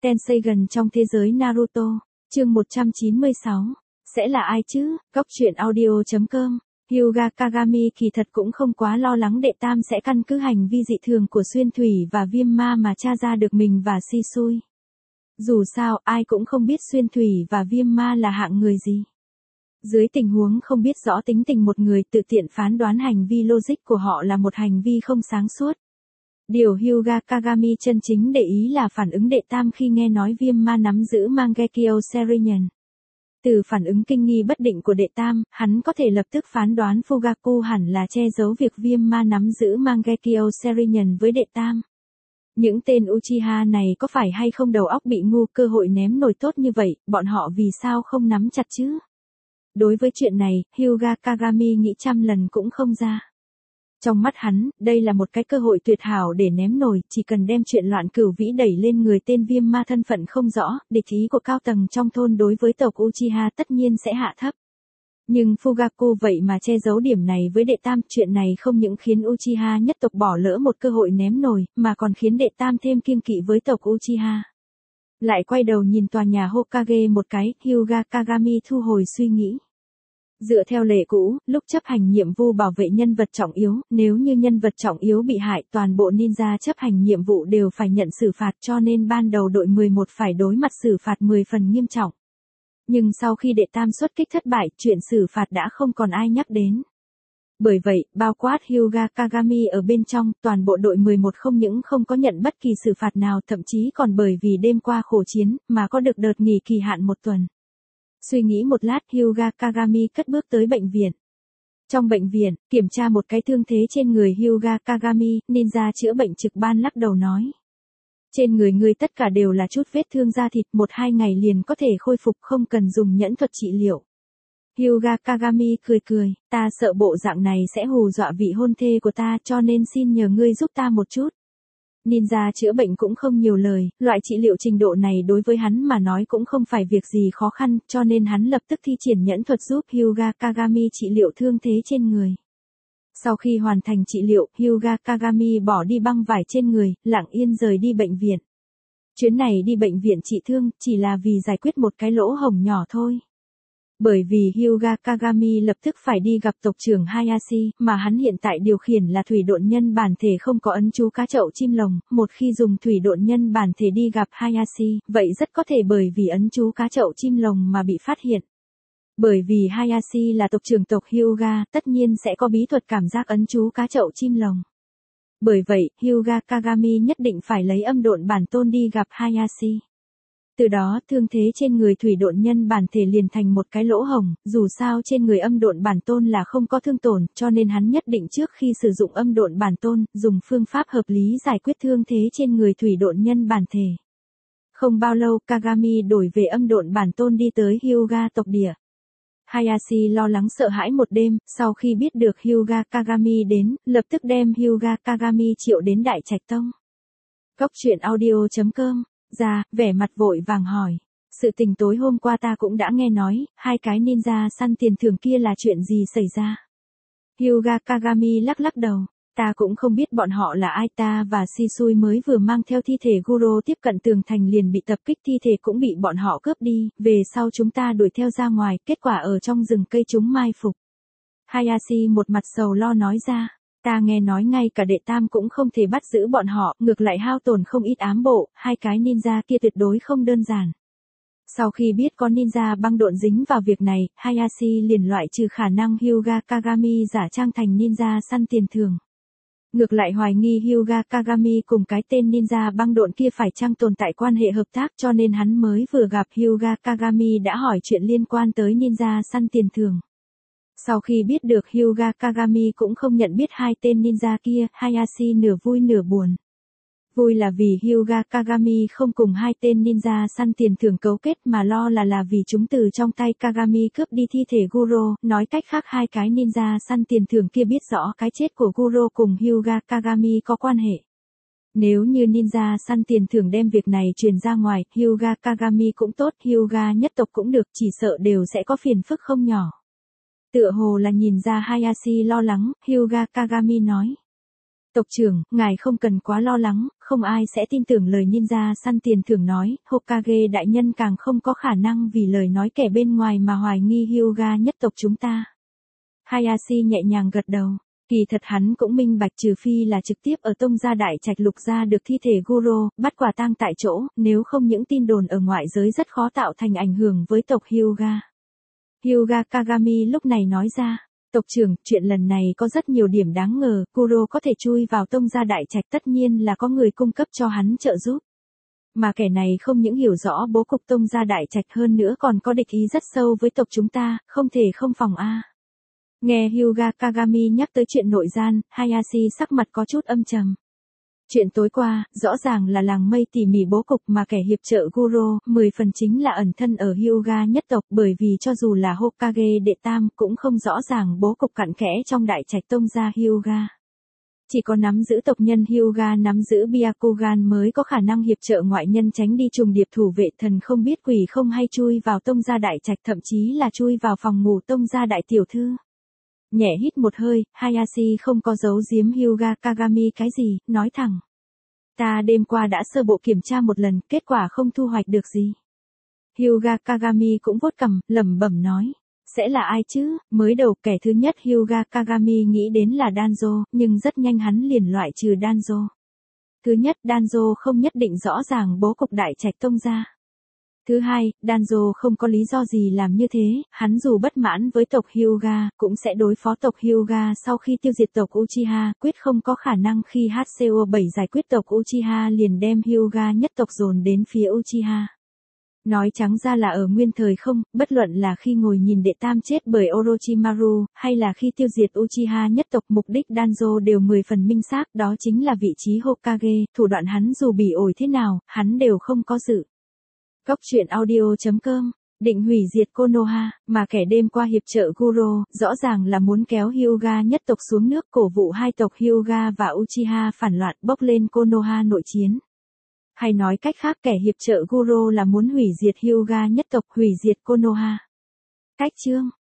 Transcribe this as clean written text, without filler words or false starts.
Tenseigan trong thế giới Naruto, chương 196. Sẽ là ai chứ? Góc truyện audio.com. Hyuga Kagami kỳ thật cũng không quá lo lắng đệ tam sẽ căn cứ hành vi dị thường của Xuyên Thủy và Viêm Ma mà tra ra được mình và Shisui. Dù sao, ai cũng không biết Xuyên Thủy và Viêm Ma là hạng người gì. Dưới tình huống không biết rõ tính tình một người, tự tiện phán đoán hành vi logic của họ là một hành vi không sáng suốt. Điều Hyuga Kagami chân chính để ý là phản ứng đệ tam khi nghe nói Viêm Ma nắm giữ Mangekyo Sharingan. Từ phản ứng kinh nghi bất định của đệ tam, hắn có thể lập tức phán đoán Fugaku hẳn là che giấu việc Viêm Ma nắm giữ Mangekyo Sharingan với đệ tam. Những tên Uchiha này có phải hay không đầu óc bị ngu, cơ hội ném nồi tốt như vậy, bọn họ vì sao không nắm chặt chứ? Đối với chuyện này, Hyuga Kagami nghĩ trăm lần cũng không ra. Trong mắt hắn, đây là một cái cơ hội tuyệt hảo để ném nồi, chỉ cần đem chuyện loạn cửu vĩ đẩy lên người tên Viêm Ma thân phận không rõ, địch ý của cao tầng trong thôn đối với tộc Uchiha tất nhiên sẽ hạ thấp. Nhưng Fugaku vậy mà che giấu điểm này với đệ tam, chuyện này không những khiến Uchiha nhất tộc bỏ lỡ một cơ hội ném nồi, mà còn khiến đệ tam thêm kiêng kỵ với tộc Uchiha. Lại quay đầu nhìn tòa nhà Hokage một cái, Hyuga Kagami thu hồi suy nghĩ. Dựa theo lệ cũ, lúc chấp hành nhiệm vụ bảo vệ nhân vật trọng yếu, nếu như nhân vật trọng yếu bị hại, toàn bộ ninja chấp hành nhiệm vụ đều phải nhận xử phạt, cho nên ban đầu đội 11 phải đối mặt xử phạt 10 phần nghiêm trọng. Nhưng sau khi đệ tam xuất kích thất bại, chuyện xử phạt đã không còn ai nhắc đến. Bởi vậy, bao quát Hyuga Kagami ở bên trong, toàn bộ đội 11 không những không có nhận bất kỳ xử phạt nào, thậm chí còn bởi vì đêm qua khổ chiến, mà có được đợt nghỉ kỳ hạn 1 tuần. Suy nghĩ một lát, Hyuga Kagami cất bước tới bệnh viện. Trong bệnh viện, kiểm tra một cái thương thế trên người Hyuga Kagami, ninja chữa bệnh trực ban lắc đầu nói. Trên người ngươi tất cả đều là chút vết thương da thịt, 1-2 ngày liền có thể khôi phục, không cần dùng nhẫn thuật trị liệu. Hyuga Kagami cười cười, ta sợ bộ dạng này sẽ hù dọa vị hôn thê của ta, cho nên xin nhờ ngươi giúp ta một chút. Ninja chữa bệnh cũng không nhiều lời, loại trị liệu trình độ này đối với hắn mà nói cũng không phải việc gì khó khăn, cho nên hắn lập tức thi triển nhẫn thuật giúp Hyuga Kagami trị liệu thương thế trên người. Sau khi hoàn thành trị liệu, Hyuga Kagami bỏ đi băng vải trên người, lặng yên rời đi bệnh viện. Chuyến này đi bệnh viện trị thương, chỉ là vì giải quyết một cái lỗ hổng nhỏ thôi. Bởi vì Hyuga Kagami lập tức phải đi gặp tộc trưởng Hayashi, mà hắn hiện tại điều khiển là thủy độn nhân bản thể không có ấn chú cá chậu chim lồng, một khi dùng thủy độn nhân bản thể đi gặp Hayashi, vậy rất có thể bởi vì ấn chú cá chậu chim lồng mà bị phát hiện. Bởi vì Hayashi là tộc trưởng tộc Hyuga, tất nhiên sẽ có bí thuật cảm giác ấn chú cá chậu chim lồng. Bởi vậy, Hyuga Kagami nhất định phải lấy âm độn bản tôn đi gặp Hayashi. Từ đó, thương thế trên người thủy độn nhân bản thể liền thành một cái lỗ hổng, dù sao trên người âm độn bản tôn là không có thương tổn, cho nên hắn nhất định trước khi sử dụng âm độn bản tôn, dùng phương pháp hợp lý giải quyết thương thế trên người thủy độn nhân bản thể. Không bao lâu, Kagami đổi về âm độn bản tôn đi tới Hyuga tộc địa. Hayashi lo lắng sợ hãi một đêm, sau khi biết được Hyuga Kagami đến, lập tức đem Hyuga Kagami triệu đến Đại Trạch Tông. Góc truyện audio.com. Ra, vẻ mặt vội vàng hỏi. Sự tình tối hôm qua ta cũng đã nghe nói, 2 cái ninja săn tiền thưởng kia là chuyện gì xảy ra? Hyuga Kagami lắc lắc đầu. Ta cũng không biết bọn họ là ai, ta và Shisui mới vừa mang theo thi thể Guro tiếp cận tường thành liền bị tập kích, thi thể cũng bị bọn họ cướp đi, về sau chúng ta đuổi theo ra ngoài, kết quả ở trong rừng cây chúng mai phục. Hayashi một mặt sầu lo nói ra. Ta nghe nói ngay cả đệ tam cũng không thể bắt giữ bọn họ, ngược lại hao tổn không ít ám bộ, 2 cái ninja kia tuyệt đối không đơn giản. Sau khi biết có ninja băng độn dính vào việc này, Hayashi liền loại trừ khả năng Hyuga Kagami giả trang thành ninja săn tiền thưởng. Ngược lại hoài nghi Hyuga Kagami cùng cái tên ninja băng độn kia phải chăng tồn tại quan hệ hợp tác, cho nên hắn mới vừa gặp Hyuga Kagami đã hỏi chuyện liên quan tới ninja săn tiền thưởng. Sau khi biết được Hyuga Kagami cũng không nhận biết 2 tên ninja kia, Hayashi nửa vui nửa buồn. Vui là vì Hyuga Kagami không cùng 2 tên ninja săn tiền thưởng cấu kết, mà lo là vì chúng từ trong tay Kagami cướp đi thi thể Guro, nói cách khác 2 cái ninja săn tiền thưởng kia biết rõ cái chết của Guro cùng Hyuga Kagami có quan hệ. Nếu như ninja săn tiền thưởng đem việc này truyền ra ngoài, Hyuga Kagami cũng tốt, Hyuga nhất tộc cũng được, chỉ sợ đều sẽ có phiền phức không nhỏ. Tựa hồ là nhìn ra Hayashi lo lắng, Hyuga Kagami nói. Tộc trưởng, ngài không cần quá lo lắng, không ai sẽ tin tưởng lời ninja săn tiền thưởng nói, Hokage đại nhân càng không có khả năng vì lời nói kẻ bên ngoài mà hoài nghi Hyuga nhất tộc chúng ta. Hayashi nhẹ nhàng gật đầu. Kỳ thật hắn cũng minh bạch trừ phi là trực tiếp ở tông gia đại trạch lục ra được thi thể Guro, bắt quả tang tại chỗ, nếu không những tin đồn ở ngoại giới rất khó tạo thành ảnh hưởng với tộc Hyuga. Hyuga Kagami lúc này nói ra, tộc trưởng, chuyện lần này có rất nhiều điểm đáng ngờ, Guro có thể chui vào tông gia đại trạch tất nhiên là có người cung cấp cho hắn trợ giúp. Mà kẻ này không những hiểu rõ bố cục tông gia đại trạch hơn nữa còn có địch ý rất sâu với tộc chúng ta, không thể không phòng a. Nghe Hyuga Kagami nhắc tới chuyện nội gian, Hayashi sắc mặt có chút âm trầm. Chuyện tối qua, rõ ràng là làng mây tỉ mỉ bố cục mà kẻ hiệp trợ Guro, 10 phần chính là ẩn thân ở Hyuga nhất tộc bởi vì cho dù là Hokage đệ tam cũng không rõ ràng bố cục cặn kẽ trong đại trạch tông gia Hyuga. Chỉ có nắm giữ tộc nhân Hyuga nắm giữ Byakugan mới có khả năng hiệp trợ ngoại nhân tránh đi trùng điệp thủ vệ thần không biết quỷ không hay chui vào tông gia đại trạch thậm chí là chui vào phòng ngủ tông gia đại tiểu thư. Nhẹ hít một hơi, Hayashi không có giấu giếm Hyuga Kagami cái gì, nói thẳng. Ta đêm qua đã sơ bộ kiểm tra một lần, kết quả không thu hoạch được gì. Hyuga Kagami cũng vuốt cằm, lẩm bẩm nói. Sẽ là ai chứ? Mới đầu kẻ thứ nhất Hyuga Kagami nghĩ đến là Danzo, nhưng rất nhanh hắn liền loại trừ Danzo. Thứ nhất, Danzo không nhất định rõ ràng bố cục đại trạch tông gia. Thứ hai, Danzo không có lý do gì làm như thế, hắn dù bất mãn với tộc Hyuga, cũng sẽ đối phó tộc Hyuga sau khi tiêu diệt tộc Uchiha, quyết không có khả năng khi HCO7 giải quyết tộc Uchiha liền đem Hyuga nhất tộc dồn đến phía Uchiha. Nói trắng ra là ở nguyên thời không, bất luận là khi ngồi nhìn đệ tam chết bởi Orochimaru, hay là khi tiêu diệt Uchiha nhất tộc mục đích Danzo đều 10 phần minh xác, đó chính là vị trí Hokage, thủ đoạn hắn dù bỉ ổi thế nào, hắn đều không có dự. Góc truyện audio.com, định hủy diệt Konoha, mà kẻ đêm qua hiệp trợ Guro, rõ ràng là muốn kéo Hyuga nhất tộc xuống nước cổ vụ hai tộc Hyuga và Uchiha phản loạn bốc lên Konoha nội chiến. Hay nói cách khác kẻ hiệp trợ Guro là muốn hủy diệt Hyuga nhất tộc hủy diệt Konoha. Cách chương